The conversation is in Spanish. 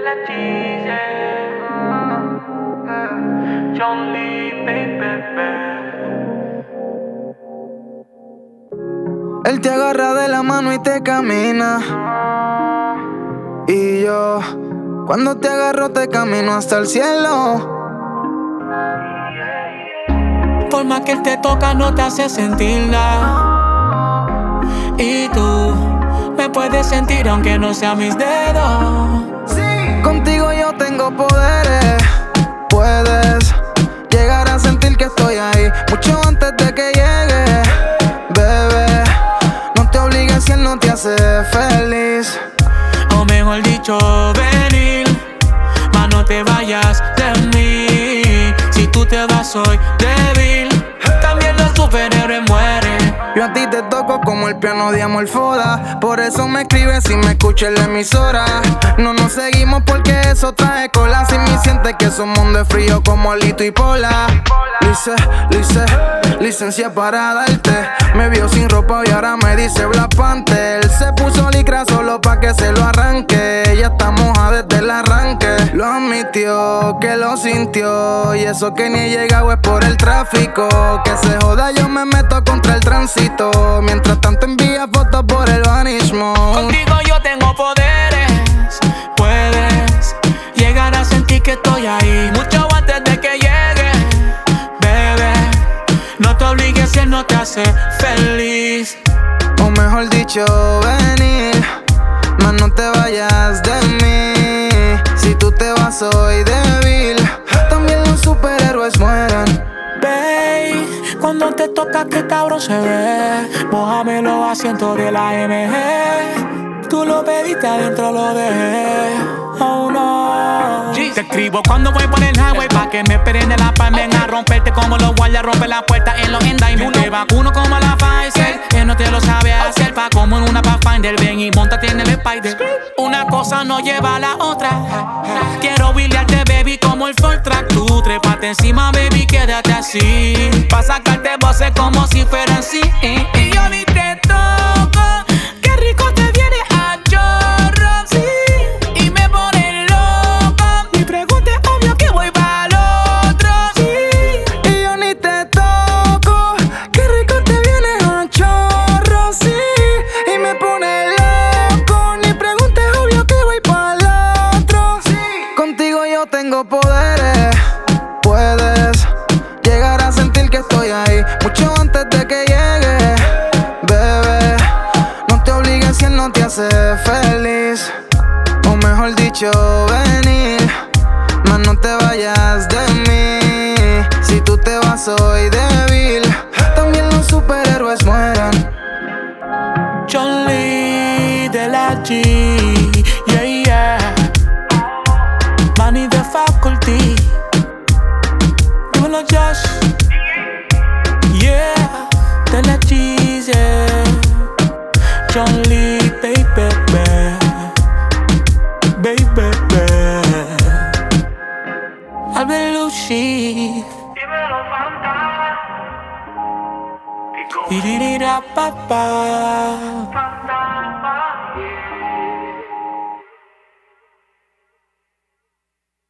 la cheese. John Lee, baby. Él te agarra de la mano y te camina. Y yo, cuando te agarro, te camino hasta el cielo. Forma que él te toca no te hace sentir nada. Y tú me puedes sentir aunque no sea mis dedos. Contigo yo tengo poderes. Puedes llegar a sentir que estoy ahí mucho antes de que llegue. Bebé, no te obligues si él no te hace feliz. O mejor dicho, venir, mas no te vayas de mí. Si tú te vas soy débil. También los superhéroes mueren. Yo a ti te toco como el piano de Amor Foda. Por eso me escribes y me escuchas en la emisora. No nos seguimos porque eso trae cola. Si me sientes que su mundo es frío como Lito y Pola. Licencia para darte. Me vio sin ropa y ahora me dice Black Panther. Se puso licra solo pa' que se lo arranque. Ya está moja desde el arranque. Lo admitió, que lo sintió. Y eso que ni he llegado es por el tráfico. Que se joda, yo me meto contra el tránsito. Mientras tanto envía fotos por el Vanish Mode. Contigo yo tengo poderes. Puedes llegar a sentir que estoy ahí mucho antes de que llegue. Bebé, no te obligues si él no te hace feliz. O mejor dicho, venir, mas no te vayas de mí. Si tú te vas soy débil. También los superhéroes mueren. Babe, cuando te toca que cabrón se ve. Mójame los asientos de la MG. Tú lo pediste adentro, lo dejé. Oh no. Te escribo cuando voy por el highway pa' que me esperen en la palma. Ven a romperte como los guardias rompen la puerta en los endaimes. Te vacuno como la Pfizer. Él no te lo sabe hacer pa' como en una Pathfinder. Ven y montate en el Spider. Una cosa no lleva a la otra. Quiero billearte, baby, como el Ford Track. Tú trépate encima, baby, quédate así. Pa' sacarte voces como si fueran así. Y yo ni te toco. Qué rico te viene a chorro, sí. Y me pone loco. Mi pregunta es obvio que voy pa'l otro, sí. Y yo ni te toco. Qué rico te viene a chorro, sí. Y me pone loco. Ni preguntes, obvio que voy pa'l otro, sí. Contigo yo tengo poderes. Puedes llegar a sentir que estoy ahí mucho antes de que llegue. Bebé, no te obligues si él no te hace feliz. O mejor dicho, venir, mas no te vayas de mí. Si tú te vas soy débil. También los superhéroes mueren. John Lee de la G, yeah. Manny the Faculty. Dímelo, Josh. Yeah, de la G, yeah. John Lee, baby. Albert Lucci. Dímelo, Fanta. Di-di-di-da-pa-pa. Fanta.